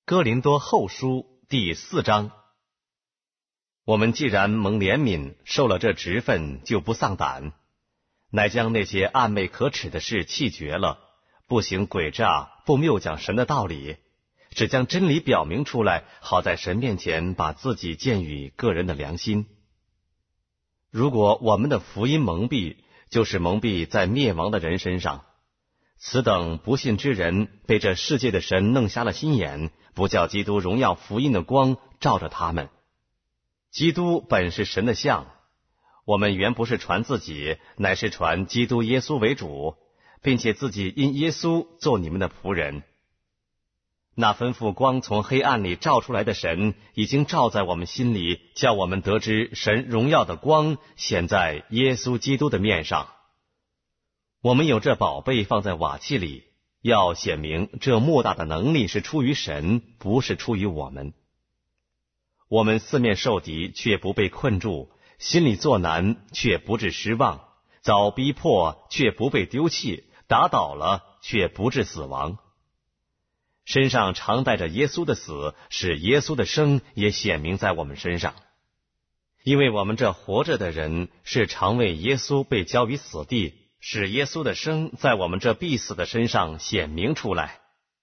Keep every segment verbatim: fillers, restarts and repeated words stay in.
哥林多后书第四章。我们既然蒙怜悯，受了这职分，就不丧胆，乃将那些暗昧可耻的事弃绝了，不行诡诈，不谬讲神的道理，只将真理表明出来，好在神面前把自己鉴于个人的良心。如果我们的福音蒙蔽，就是蒙蔽在灭亡的人身上。此等不信之人，被这世界的神弄瞎了心眼，不叫基督荣耀福音的光照着他们。基督本是神的像，我们原不是传自己，乃是传基督耶稣为主，并且自己因耶稣做你们的仆人。那吩咐光从黑暗里照出来的神，已经照在我们心里，叫我们得知神荣耀的光显在耶稣基督的面上。我们有这宝贝放在瓦器里，要显明这莫大的能力是出于神，不是出于我们。我们四面受敌，却不被困住；心里作难，却不致失望；遭逼迫，却不被丢弃；打倒了，却不致死亡。身上常带着耶稣的死，使耶稣的生也显明在我们身上。因为我们这活着的人，是常为耶稣被交于死地，使耶稣的生在我们这必死的身上显明出来。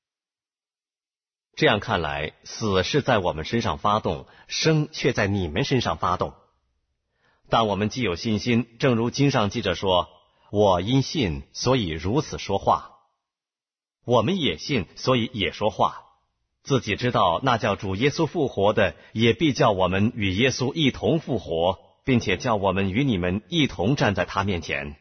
这样看来，死是在我们身上发动，生却在你们身上发动。但我们既有信心，正如经上记着说，我因信，所以如此说话。我们也信，所以也说话。自己知道那叫主耶稣复活的，也必叫我们与耶稣一同复活，并且叫我们与你们一同站在他面前。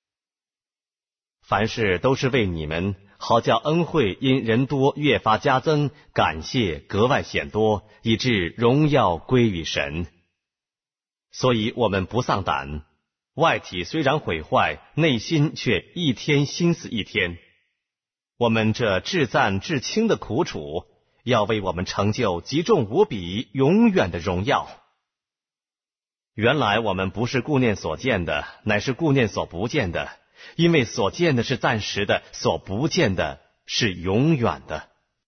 凡事都是为你们，好叫恩惠因人多越发加增，感谢格外显多，以致荣耀归于神。所以我们不丧胆，外体虽然毁坏，内心却一天心思一天。我们这至赞至轻的苦楚，要为我们成就极重无比永远的荣耀。原来我们不是顾念所见的，乃是顾念所不见的，因为所见的是暂时的，所不见的是永远的。